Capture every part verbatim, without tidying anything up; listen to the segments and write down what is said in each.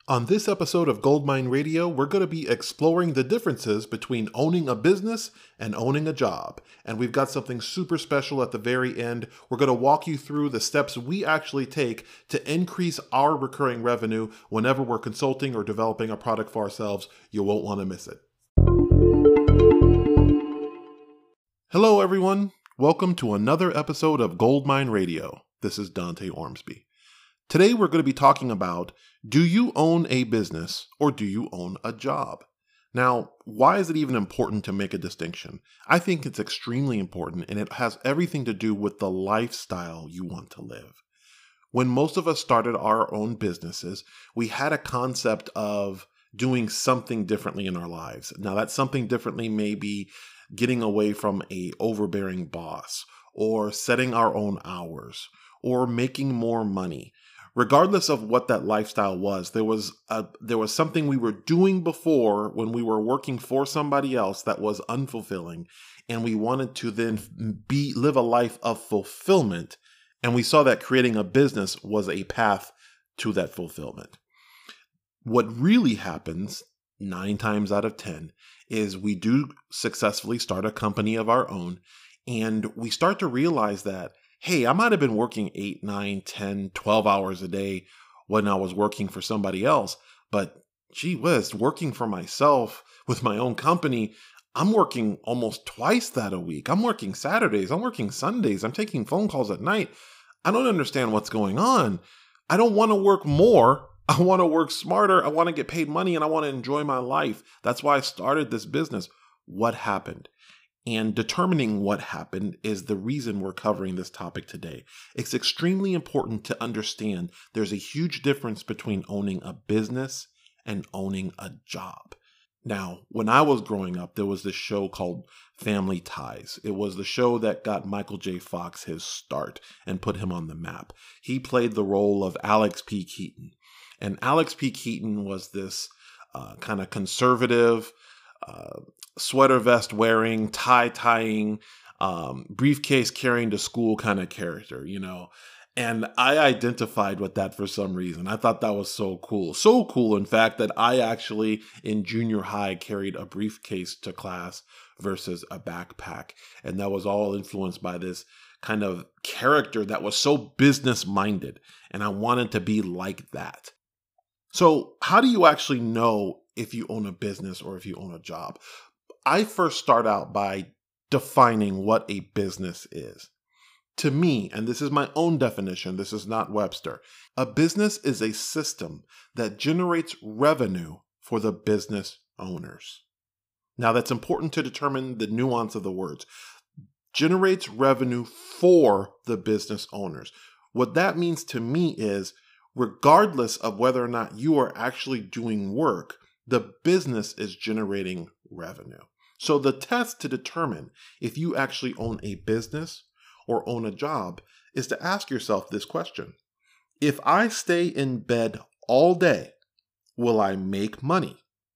On this episode of Goldmine Radio, we're going to be exploring the differences between owning a business and owning a job. And we've got something super special at the very end. We're going to walk you through the steps we actually take to increase our recurring revenue whenever we're consulting or developing a product for ourselves. You won't want to miss it. Hello, everyone. Welcome to another episode of Goldmine Radio. This is Dante Ormsby. Today, we're going to be talking about, do you own a business or do you own a job? Now, why is it even important to make a distinction? I think it's extremely important, and it has everything to do with the lifestyle you want to live. When most of us started our own businesses, we had a concept of doing something differently in our lives. Now, that something differently may be getting away from a overbearing boss, or setting our own hours, or making more money. Regardless of what that lifestyle was, there was a, there was something we were doing before when we were working for somebody else that was unfulfilling, and we wanted to then be live a life of fulfillment, and we saw that creating a business was a path to that fulfillment. What really happens nine times out of ten is we do successfully start a company of our own, and we start to realize that, hey, I might have been working eight, nine, ten, twelve hours a day when I was working for somebody else, but gee whiz, working for myself with my own company, I'm working almost twice that a week. I'm working Saturdays, I'm working Sundays, I'm taking phone calls at night. I don't understand what's going on. I don't want to work more. I want to work smarter. I want to get paid money, and I want to enjoy my life. That's why I started this business. What happened? And determining what happened is the reason we're covering this topic today. It's extremely important to understand there's a huge difference between owning a business and owning a job. Now, when I was growing up, there was this show called Family Ties. It was the show that got Michael J. Fox his start and put him on the map. He played the role of Alex P. Keaton. And Alex P. Keaton was this uh, kind of conservative, uh, sweater vest wearing, tie tying, um, briefcase carrying to school kind of character, you know. And I identified with that for some reason. I thought that was so cool. So cool, in fact, that I actually in junior high carried a briefcase to class versus a backpack. And that was all influenced by this kind of character that was so business minded. And I wanted to be like that. So how do you actually know if you own a business or if you own a job? I first start out by defining what a business is. To me, and this is my own definition, this is not Webster, a business is a system that generates revenue for the business owners. Now, that's important to determine the nuance of the words. Generates revenue for the business owners. What that means to me is, regardless of whether or not you are actually doing work, the business is generating revenue. So the test to determine if you actually own a business or own a job is to ask yourself this question. If I stay in bed all day, will I make money?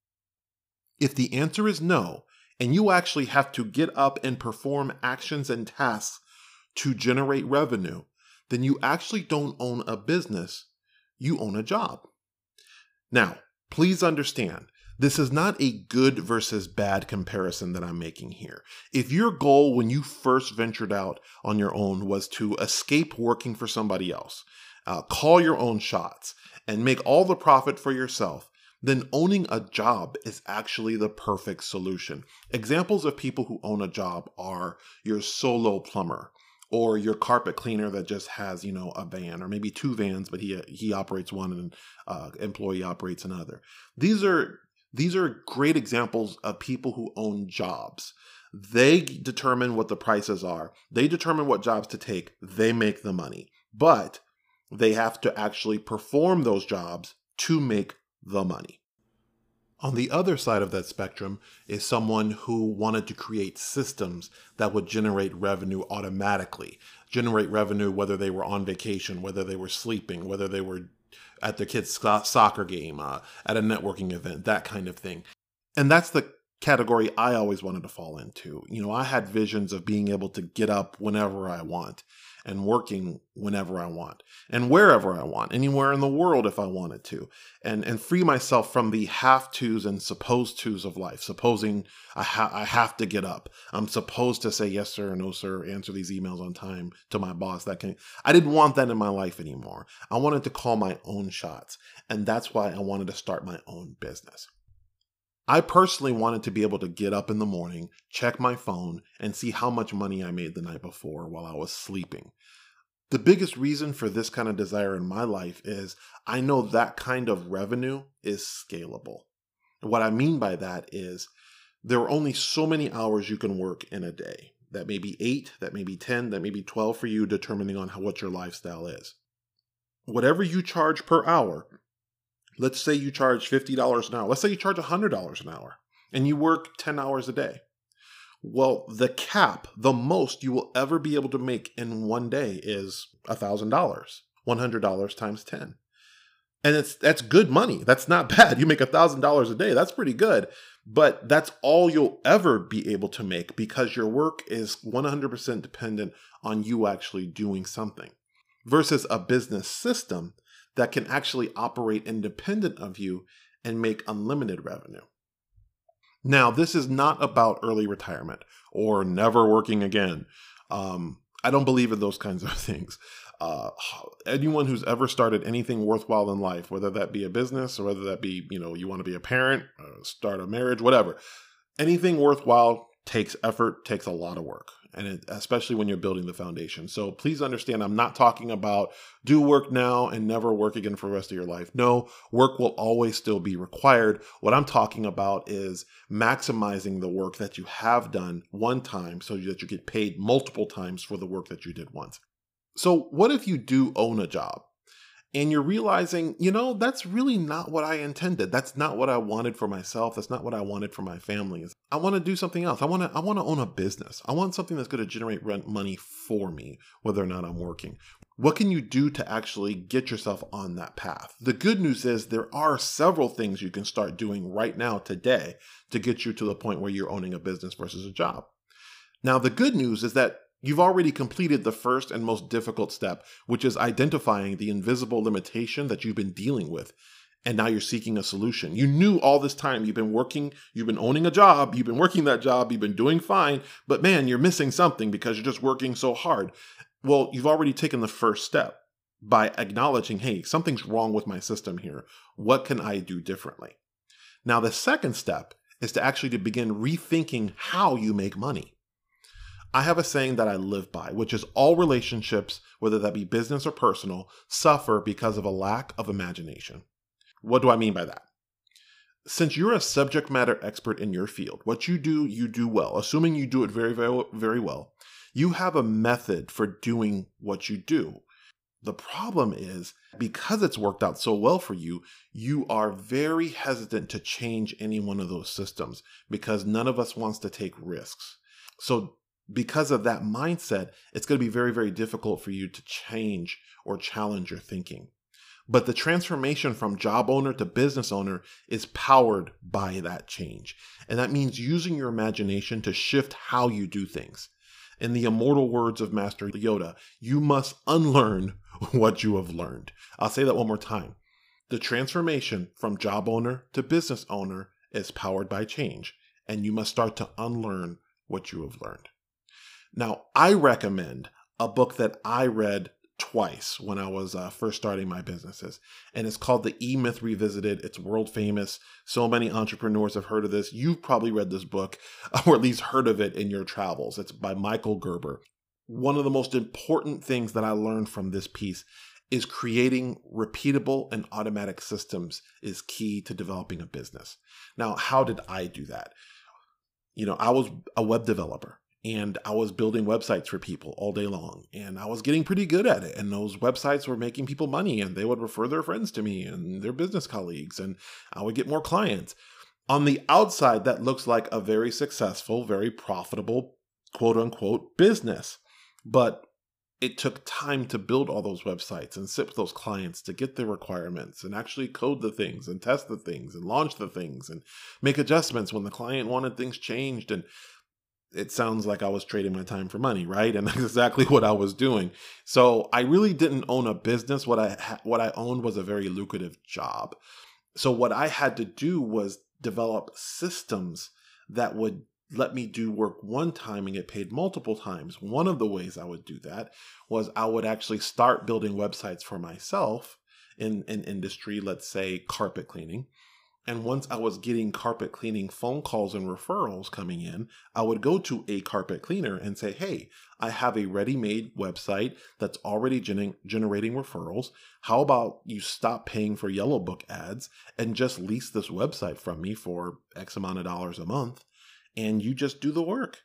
If the answer is no, and you actually have to get up and perform actions and tasks to generate revenue, then you actually don't own a business, you own a job. Now, please understand, this is not a good versus bad comparison that I'm making here. If your goal when you first ventured out on your own was to escape working for somebody else, uh, call your own shots, and make all the profit for yourself, then owning a job is actually the perfect solution. Examples of people who own a job are your solo plumber, or your carpet cleaner that just has, you know, a van, or maybe two vans, but he he operates one and uh, employee operates another. These are these are great examples of people who own jobs. They determine what the prices are. They determine what jobs to take. They make the money, but they have to actually perform those jobs to make the money. On the other side of that spectrum is someone who wanted to create systems that would generate revenue automatically, generate revenue whether they were on vacation, whether they were sleeping, whether they were at their kid's soccer game, uh, at a networking event, that kind of thing. And that's the category I always wanted to fall into. You know, I had visions of being able to get up whenever I want and working whenever I want and wherever I want, anywhere in the world if I wanted to, and and free myself from the have tos and supposed tos of life. Supposing I, ha- I have to get up. I'm supposed to say yes, sir, or no, sir, answer these emails on time to my boss. That can, I didn't want that in my life anymore. I wanted to call my own shots. And that's why I wanted to start my own business. I personally wanted to be able to get up in the morning, check my phone, and see how much money I made the night before while I was sleeping. The biggest reason for this kind of desire in my life is I know that kind of revenue is scalable. What I mean by that is there are only so many hours you can work in a day. That may be eight, that may be ten, that may be twelve for you, depending on how, what your lifestyle is. Whatever you charge per hour, let's say you charge fifty dollars an hour. Let's say you charge one hundred dollars an hour and you work ten hours a day. Well, the cap, the most you will ever be able to make in one day is one thousand dollars, one hundred dollars times ten. And it's that's good money. That's not bad. You make one thousand dollars a day. That's pretty good. But that's all you'll ever be able to make because your work is one hundred percent dependent on you actually doing something versus a business system that can actually operate independent of you and make unlimited revenue. Now, this is not about early retirement or never working again. Um, I don't believe in those kinds of things. Uh, anyone who's ever started anything worthwhile in life, whether that be a business or whether that be, you know, you want to be a parent, uh, start a marriage, whatever, anything worthwhile takes effort, takes a lot of work. And it, especially when you're building the foundation. So please understand, I'm not talking about do work now and never work again for the rest of your life. No, work will always still be required. What I'm talking about is maximizing the work that you have done one time so that you get paid multiple times for the work that you did once. So what if you do own a job and you're realizing, you know, that's really not what I intended. That's not what I wanted for myself. That's not what I wanted for my family. I want to do something else. I want to I want to own a business. I want something that's going to generate rent money for me, whether or not I'm working. What can you do to actually get yourself on that path? The good news is there are several things you can start doing right now today to get you to the point where you're owning a business versus a job. Now, the good news is that you've already completed the first and most difficult step, which is identifying the invisible limitation that you've been dealing with. And now you're seeking a solution. You knew all this time you've been working, you've been owning a job, you've been working that job, you've been doing fine, but man, you're missing something because you're just working so hard. Well, you've already taken the first step by acknowledging, hey, something's wrong with my system here. What can I do differently? Now, the second step is to actually to begin rethinking how you make money. I have a saying that I live by, which is all relationships, whether that be business or personal, suffer because of a lack of imagination. What do I mean by that? Since you're a subject matter expert in your field, what you do, you do well. Assuming you do it very, very, very well, you have a method for doing what you do. The problem is, because it's worked out so well for you, you are very hesitant to change any one of those systems because none of us wants to take risks. So because of that mindset, it's going to be very, very difficult for you to change or challenge your thinking. But the transformation from job owner to business owner is powered by that change. And that means using your imagination to shift how you do things. In the immortal words of Master Yoda, you must unlearn what you have learned. I'll say that one more time. The transformation from job owner to business owner is powered by change, and you must start to unlearn what you have learned. Now, I recommend a book that I read twice when I was uh, first starting my businesses, and it's called The E-Myth Revisited. It's world famous. So many entrepreneurs have heard of this. You've probably read this book, or at least heard of it in your travels. It's by Michael Gerber. One of the most important things that I learned from this piece is creating repeatable and automatic systems is key to developing a business. Now, how did I do that? You know, I was a web developer. And I was building websites for people all day long. And I was getting pretty good at it. And those websites were making people money. And they would refer their friends to me and their business colleagues. And I would get more clients. On the outside, that looks like a very successful, very profitable, quote unquote, business. But it took time to build all those websites and sit with those clients to get their requirements and actually code the things and test the things and launch the things and make adjustments when the client wanted things changed. And it sounds like I was trading my time for money, right? And that's exactly what I was doing. So I really didn't own a business. What I ha- what I owned was a very lucrative job. So what I had to do was develop systems that would let me do work one time and get paid multiple times. One of the ways I would do that was I would actually start building websites for myself in an industry, let's say carpet cleaning. And once I was getting carpet cleaning phone calls and referrals coming in, I would go to a carpet cleaner and say, hey, I have a ready-made website that's already gen- generating referrals. How about you stop paying for Yellow Book ads and just lease this website from me for X amount of dollars a month, and you just do the work.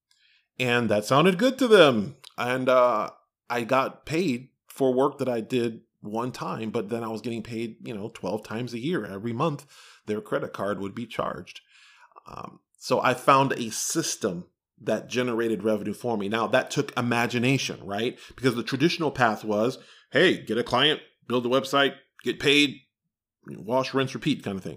And that sounded good to them. And uh, I got paid for work that I did one time, but then I was getting paid, you know, twelve times a year. Every month, their credit card would be charged. Um, so I found a system that generated revenue for me. Now, that took imagination, right? Because the traditional path was, hey, get a client, build a website, get paid, wash, rinse, repeat kind of thing.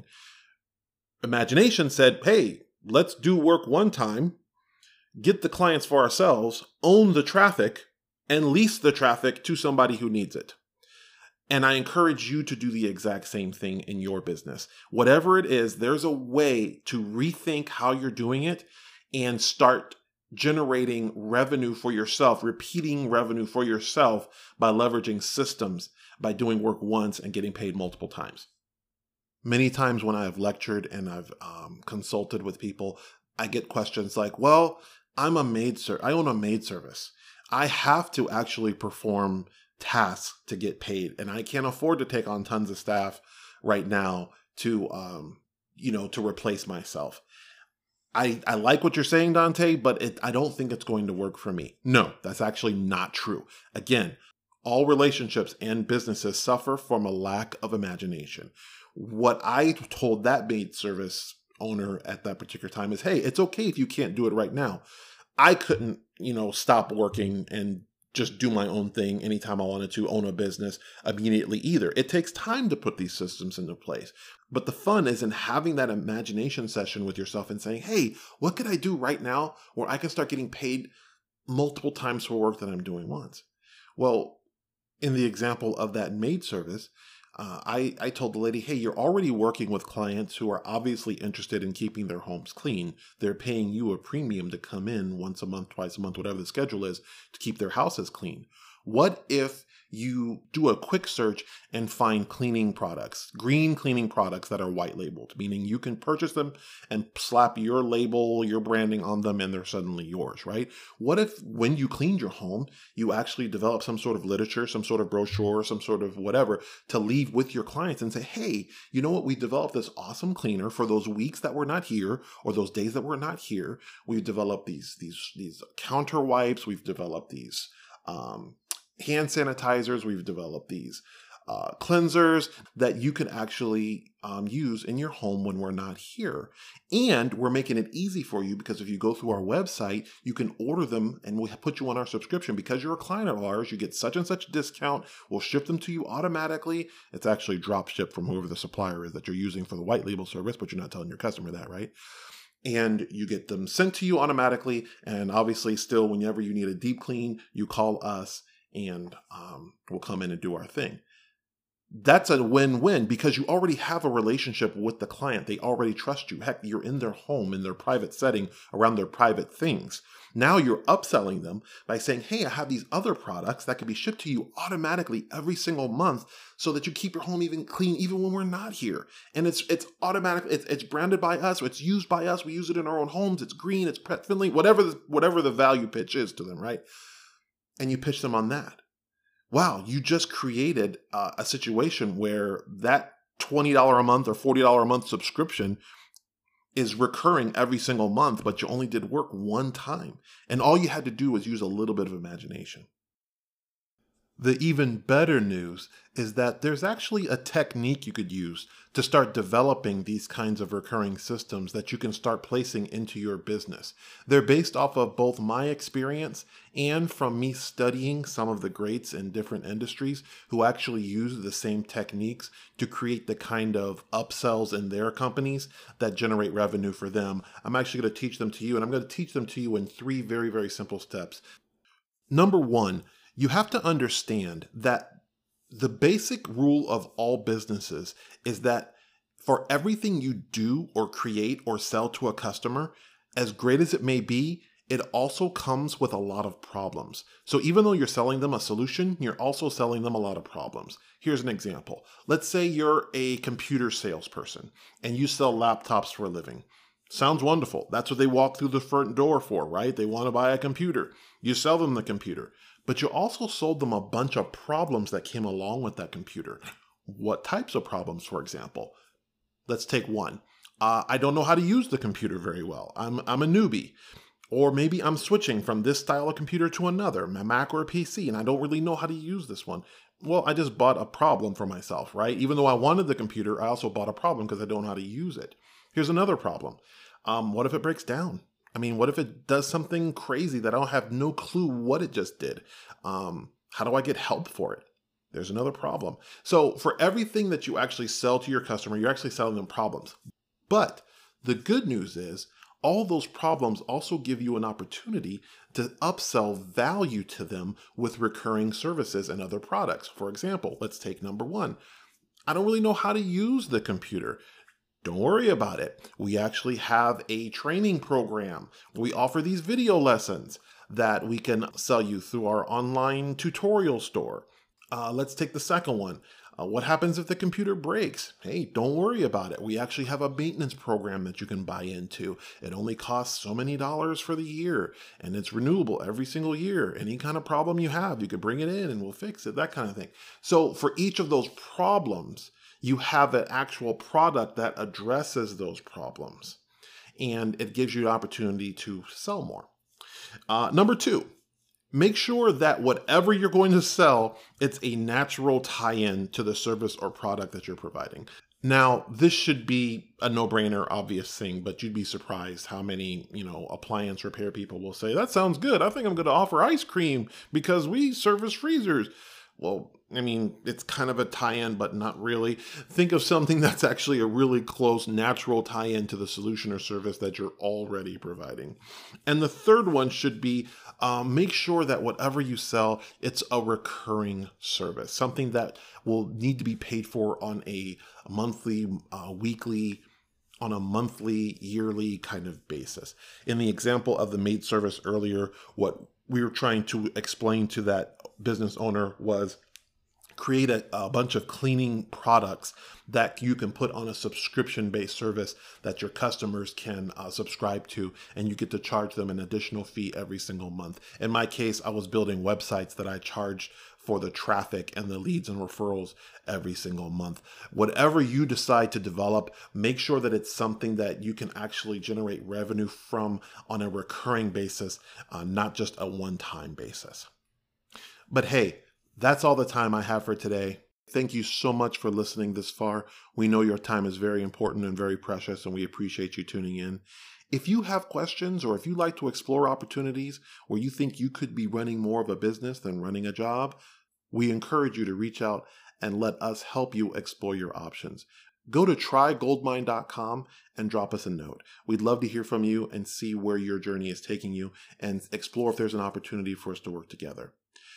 Imagination said, hey, let's do work one time, get the clients for ourselves, own the traffic, and lease the traffic to somebody who needs it. And I encourage you to do the exact same thing in your business. Whatever it is, there's a way to rethink how you're doing it and start generating revenue for yourself, repeating revenue for yourself by leveraging systems, by doing work once and getting paid multiple times. Many times when I've lectured and I've um, consulted with people, I get questions like, well, I'm a maid ser- I own a maid service. I have to actually perform tasks to get paid, and I can't afford to take on tons of staff right now to, um, you know, to replace myself. I, I like what you're saying, Dante, but it, I don't think it's going to work for me. No, that's actually not true. Again, all relationships and businesses suffer from a lack of imagination. What I told that maid service owner at that particular time is, hey, it's okay if you can't do it right now. I couldn't, you know, stop working and just do my own thing anytime I wanted to own a business immediately either. It takes time to put these systems into place. But the fun is in having that imagination session with yourself and saying, hey, what could I do right now where I can start getting paid multiple times for work that I'm doing once? Well, in the example of that maid service, uh, I, I told the lady, hey, you're already working with clients who are obviously interested in keeping their homes clean. They're paying you a premium to come in once a month, twice a month, whatever the schedule is, to keep their houses clean. What if you do a quick search and find cleaning products, green cleaning products that are white labeled, meaning you can purchase them and slap your label, your branding on them, and they're suddenly yours, right? What if when you cleaned your home, you actually develop some sort of literature, some sort of brochure, some sort of whatever to leave with your clients and say, hey, you know what? We developed this awesome cleaner for those weeks that we're not here or those days that we're not here. We've developed these, these, these counter wipes. We've developed these, um, hand sanitizers. We've developed these uh, cleansers that you can actually um, use in your home when we're not here. And we're making it easy for you because if you go through our website, you can order them and we'll put you on our subscription. Because you're a client of ours, you get such and such a discount. We'll ship them to you automatically. It's actually drop shipped from whoever the supplier is that you're using for the white label service, but you're not telling your customer that, right? And you get them sent to you automatically. And obviously still, whenever you need a deep clean, you call us and um, we'll come in and do our thing. That's a win-win because you already have a relationship with the client. They already trust you. Heck, you're in their home, in their private setting, around their private things. Now you're upselling them by saying, hey, I have these other products that can be shipped to you automatically every single month so that you keep your home even clean even when we're not here. And it's it's automatic. It's, it's branded by us. Or it's used by us. We use it in our own homes. It's green. It's pet friendly. Whatever the, whatever the value pitch is to them, right? And you pitch them on that. Wow, you just created uh, a situation where that twenty dollars a month or forty dollars a month subscription is recurring every single month, but you only did work one time. And all you had to do was use a little bit of imagination. The even better news is that there's actually a technique you could use to start developing these kinds of recurring systems that you can start placing into your business. They're based off of both my experience and from me studying some of the greats in different industries who actually use the same techniques to create the kind of upsells in their companies that generate revenue for them. I'm actually going to teach them to you, and I'm going to teach them to you in three very, very simple steps. Number one, you have to understand that the basic rule of all businesses is that for everything you do or create or sell to a customer, as great as it may be, it also comes with a lot of problems. So even though you're selling them a solution, you're also selling them a lot of problems. Here's an example. Let's say you're a computer salesperson and you sell laptops for a living. Sounds wonderful. That's what they walk through the front door for, right? They want to buy a computer. You sell them the computer. But you also sold them a bunch of problems that came along with that computer. What types of problems, for example? Let's take one. Uh, I don't know how to use the computer very well. I'm, I'm a newbie. Or maybe I'm switching from this style of computer to another, a Mac or a P C, and I don't really know how to use this one. Well, I just bought a problem for myself, right? Even though I wanted the computer, I also bought a problem because I don't know how to use it. Here's another problem. Um, what if it breaks down? I mean, what if it does something crazy that I don't have no clue what it just did? Um, how do I get help for it? There's another problem. So for everything that you actually sell to your customer, you're actually selling them problems. But the good news is all those problems also give you an opportunity to upsell value to them with recurring services and other products. For example, let's take number one. I don't really know how to use the computer. Don't worry about it. We actually have a training program. We offer these video lessons that we can sell you through our online tutorial store. Uh, let's take the second one. Uh, what happens if the computer breaks? Hey, don't worry about it. We actually have a maintenance program that you can buy into. It only costs so many dollars for the year, and it's renewable every single year. Any kind of problem you have, you could bring it in and we'll fix it, that kind of thing. So for each of those problems, you have an actual product that addresses those problems, and it gives you an opportunity to sell more. Uh, number two, make sure that whatever you're going to sell, it's a natural tie-in to the service or product that you're providing. Now, this should be a no-brainer, obvious thing, but you'd be surprised how many, you know, appliance repair people will say, that sounds good. I think I'm going to offer ice cream because we service freezers. Well, I mean, it's kind of a tie-in, but not really. Think of something that's actually a really close, natural tie-in to the solution or service that you're already providing. And the third one should be um, make sure that whatever you sell, it's a recurring service, something that will need to be paid for on a monthly, uh, weekly, on a monthly, yearly kind of basis. In the example of the maid service earlier, what we were trying to explain to that business owner was create a, a bunch of cleaning products that you can put on a subscription-based service that your customers can uh, subscribe to, and you get to charge them an additional fee every single month. In my case, I was building websites that I charged for the traffic and the leads and referrals every single month. Whatever you decide to develop, make sure that it's something that you can actually generate revenue from on a recurring basis, uh, not just a one-time basis. But hey, that's all the time I have for today. Thank you so much for listening this far. We know your time is very important and very precious, and we appreciate you tuning in. If you have questions, or if you like to explore opportunities where you think you could be running more of a business than running a job, we encourage you to reach out and let us help you explore your options. Go to try goldmine dot com and drop us a note. We'd love to hear from you and see where your journey is taking you and explore if there's an opportunity for us to work together.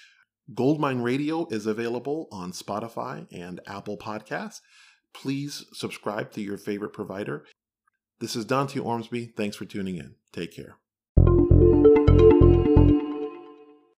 Goldmine Radio is available on Spotify and Apple Podcasts. Please subscribe to your favorite provider. This is Dante Ormsby. Thanks for tuning in. Take care.